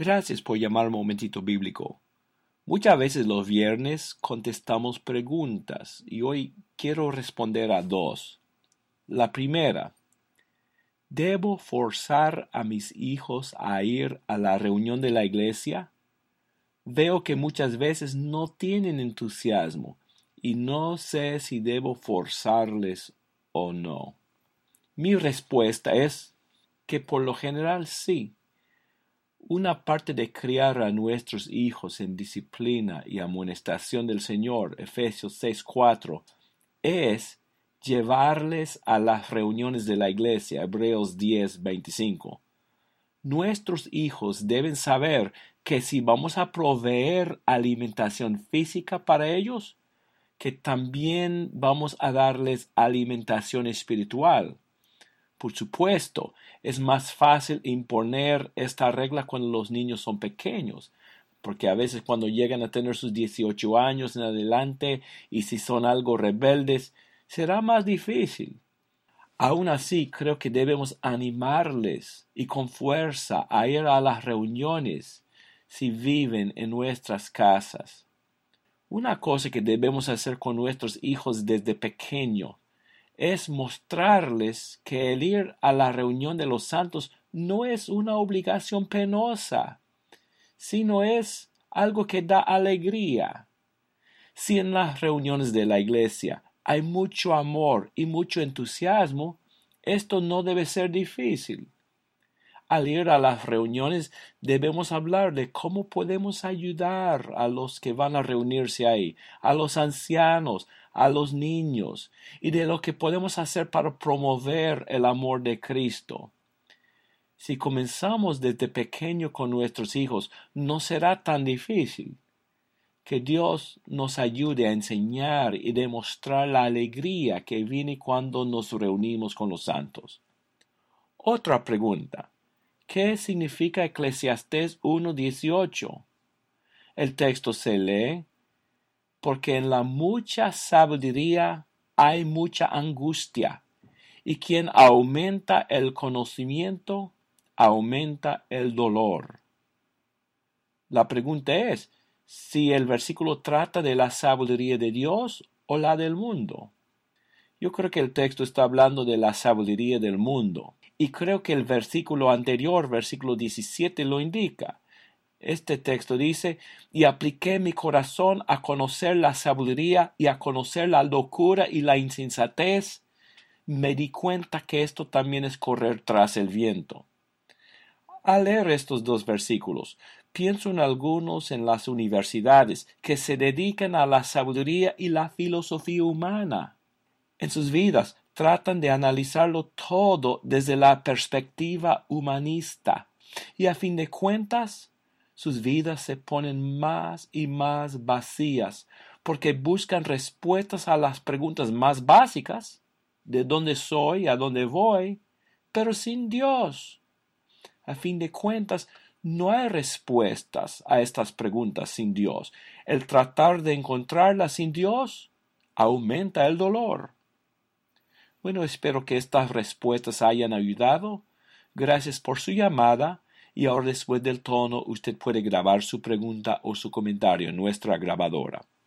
Gracias por llamar al Momentito Bíblico. Muchas veces los viernes contestamos preguntas y hoy quiero responder a dos. La primera, ¿debo forzar a mis hijos a ir a la reunión de la iglesia? Veo que muchas veces no tienen entusiasmo y no sé si debo forzarles o no. Mi respuesta es que por lo general sí. Una parte de criar a nuestros hijos en disciplina y amonestación del Señor, Efesios 6:4, es llevarles a las reuniones de la iglesia, Hebreos 10:25. Nuestros hijos deben saber que si vamos a proveer alimentación física para ellos, que también vamos a darles alimentación espiritual. Por supuesto, es más fácil imponer esta regla cuando los niños son pequeños, porque a veces cuando llegan a tener sus 18 años en adelante y si son algo rebeldes, será más difícil. Aún así, creo que debemos animarles y con fuerza a ir a las reuniones si viven en nuestras casas. Una cosa que debemos hacer con nuestros hijos desde pequeño es mostrarles que el ir a la reunión de los santos no es una obligación penosa, sino es algo que da alegría. Si en las reuniones de la iglesia hay mucho amor y mucho entusiasmo, esto no debe ser difícil. Al ir a las reuniones debemos hablar de cómo podemos ayudar a los que van a reunirse ahí, a los ancianos, a los niños, y de lo que podemos hacer para promover el amor de Cristo. Si comenzamos desde pequeño con nuestros hijos, no será tan difícil. Que Dios nos ayude a enseñar y demostrar la alegría que viene cuando nos reunimos con los santos. Otra pregunta. ¿Qué significa Eclesiastés 1:18? El texto se lee, porque en la mucha sabiduría hay mucha angustia, y quien aumenta el conocimiento, aumenta el dolor. La pregunta es, si el versículo trata de la sabiduría de Dios o la del mundo. Yo creo que el texto está hablando de la sabiduría del mundo. Y creo que el versículo anterior, versículo 17, lo indica. Este texto dice, y apliqué mi corazón a conocer la sabiduría y a conocer la locura y la insensatez. Me di cuenta que esto también es correr tras el viento. Al leer estos dos versículos, pienso en algunos en las universidades que se dedican a la sabiduría y la filosofía humana. En sus vidas tratan de analizarlo todo desde la perspectiva humanista y a fin de cuentas sus vidas se ponen más y más vacías porque buscan respuestas a las preguntas más básicas, de dónde soy, a dónde voy, pero sin Dios. A fin de cuentas, no hay respuestas a estas preguntas sin Dios. El tratar de encontrarlas sin Dios aumenta el dolor. Bueno, espero que estas respuestas hayan ayudado. Gracias por su llamada y ahora después del tono usted puede grabar su pregunta o su comentario en nuestra grabadora.